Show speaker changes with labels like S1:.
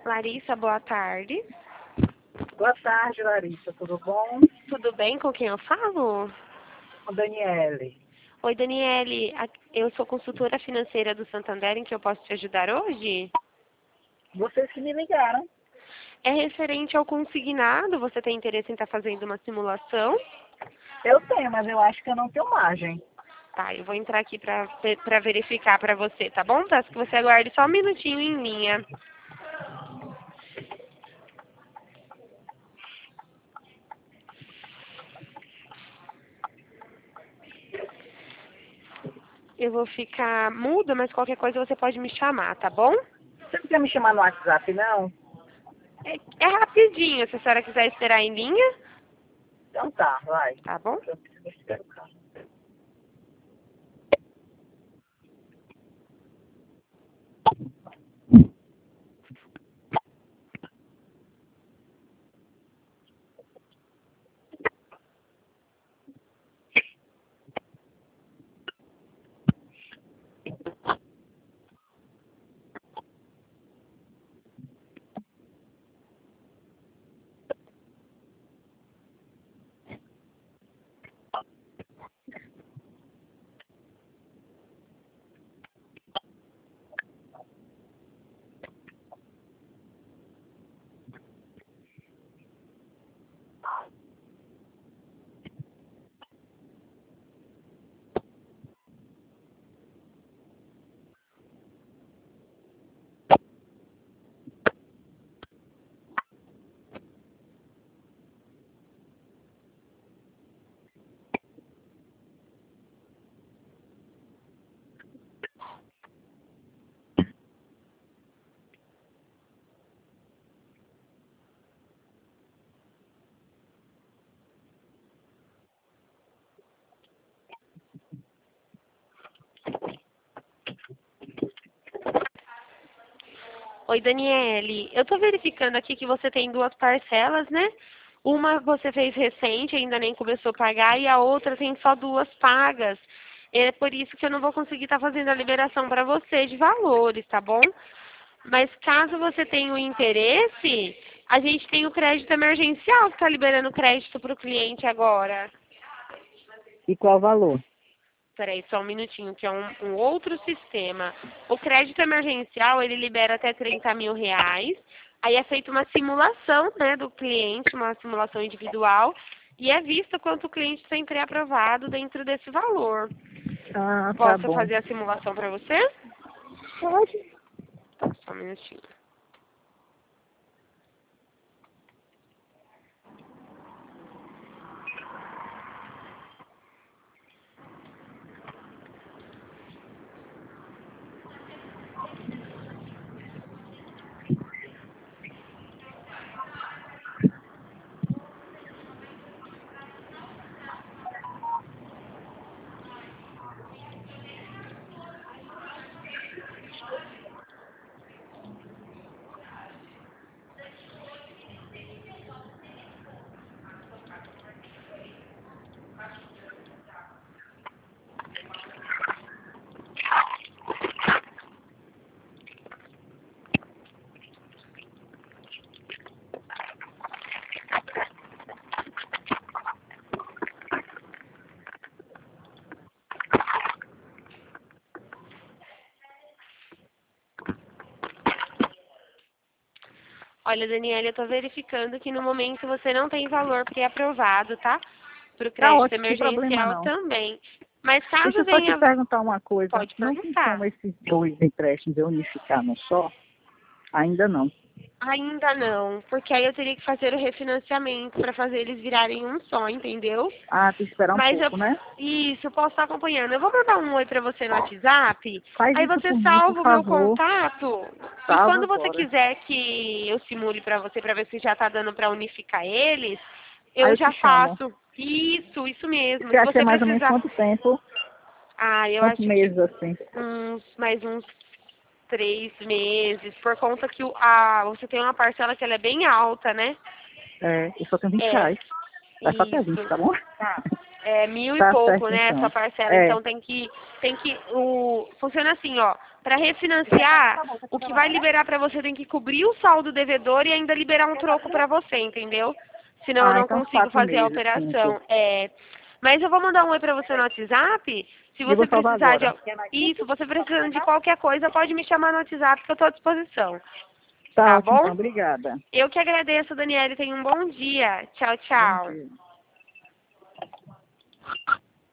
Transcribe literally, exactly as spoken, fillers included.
S1: Larissa, boa tarde.
S2: Boa tarde, Larissa. Tudo bom?
S1: Tudo bem? Com quem eu falo?
S2: Com Daniele.
S1: Oi, Daniele. A- Eu sou consultora financeira do Santander, em que eu posso te ajudar hoje?
S2: Vocês que me ligaram.
S1: É referente ao consignado. Você tem interesse em estar fazendo uma simulação?
S2: Eu tenho, mas eu acho que eu não tenho margem.
S1: Tá, eu vou entrar aqui para para verificar para você, tá bom? Peço que você aguarde só um minutinho em linha. Eu vou ficar muda, mas qualquer coisa você pode me chamar, tá bom?
S2: Você não quer me chamar no WhatsApp, não?
S1: É, é rapidinho, se a senhora quiser esperar em linha,
S2: Então tá, vai.
S1: tá bom?
S2: Eu preciso esperar o carro.
S1: Oi, Daniele. Eu tô verificando aqui que você tem duas parcelas, né? Uma você fez recente, ainda nem começou a pagar, e a outra tem só duas pagas. É por isso que eu não vou conseguir estar fazendo a liberação para você de valores, tá bom? Mas caso você tenha o interesse, a gente tem o crédito emergencial que está liberando crédito para o cliente agora.
S2: E qual o valor?
S1: Peraí, só um minutinho, que é um, um outro sistema. O crédito emergencial, ele libera até trinta mil reais. Aí é feita uma simulação, né, do cliente, uma simulação individual, e é visto quanto o cliente tem pré-aprovado dentro desse valor.
S2: Ah, tá
S1: Posso
S2: bom.
S1: fazer a simulação para você?
S2: Pode.
S1: Tá, só um minutinho. Olha, Daniela, eu estou verificando que no momento você não tem valor pré-aprovado, tá? Para o
S2: Tá
S1: crédito
S2: ótimo, sem problema
S1: emergencial
S2: não.
S1: também. Mas
S2: Deixa
S1: caso
S2: eu só te
S1: venha...
S2: perguntar uma coisa.
S1: Pode
S2: Não tem
S1: perguntar.
S2: como esses dois empréstimos eu unificar num só? Ainda não.
S1: Ainda não, porque aí eu teria que fazer o refinanciamento para fazer eles virarem um só, entendeu?
S2: Ah, tem que esperar um
S1: Mas eu...
S2: pouco, né?
S1: Isso, eu posso estar acompanhando. Eu vou mandar um oi para você no WhatsApp,
S2: Faz
S1: aí
S2: isso
S1: você
S2: por mim, por
S1: salva o meu
S2: favor.
S1: contato, e
S2: Salva
S1: quando você
S2: agora.
S1: quiser que eu simule para você, para ver se já está dando para unificar eles,
S2: Aí
S1: eu
S2: eu te
S1: já
S2: chamo.
S1: faço. Isso, isso mesmo.
S2: Você
S1: Se
S2: acha que é
S1: você
S2: mais ou menos
S1: precisar...
S2: quanto tempo?
S1: Ah, eu
S2: Quantos
S1: acho que
S2: meses assim?
S1: uns, mais uns três meses, por conta que o, a, você tem uma parcela que ela é bem alta, né?
S2: É, eu só tenho vinte
S1: É,
S2: reais. Vai só até vinte,
S1: isso.
S2: tá bom?
S1: Tá. É mil
S2: Tá
S1: e pouco,
S2: certo,
S1: né,
S2: então.
S1: essa parcela.
S2: É.
S1: Então tem que, tem que, o, funciona assim, ó. Para refinanciar, o que vai liberar para você tem que cobrir o saldo devedor e ainda liberar um troco para você, entendeu? Senão eu
S2: Ah,
S1: não
S2: então uns
S1: consigo
S2: quatro
S1: fazer a
S2: meses, cinco.
S1: operação. É, mas eu vou mandar um oi para você no WhatsApp. Se
S2: E vou
S1: você
S2: salvar
S1: precisar de
S2: agora.
S1: al- isso, você precisando de qualquer coisa, pode me chamar no WhatsApp que eu estou à disposição.
S2: Tá
S1: Tá
S2: ótimo,
S1: bom?
S2: então. Obrigada.
S1: Eu que agradeço, Daniele. Tenha um bom dia. Tchau,
S2: Bom
S1: tchau.
S2: dia.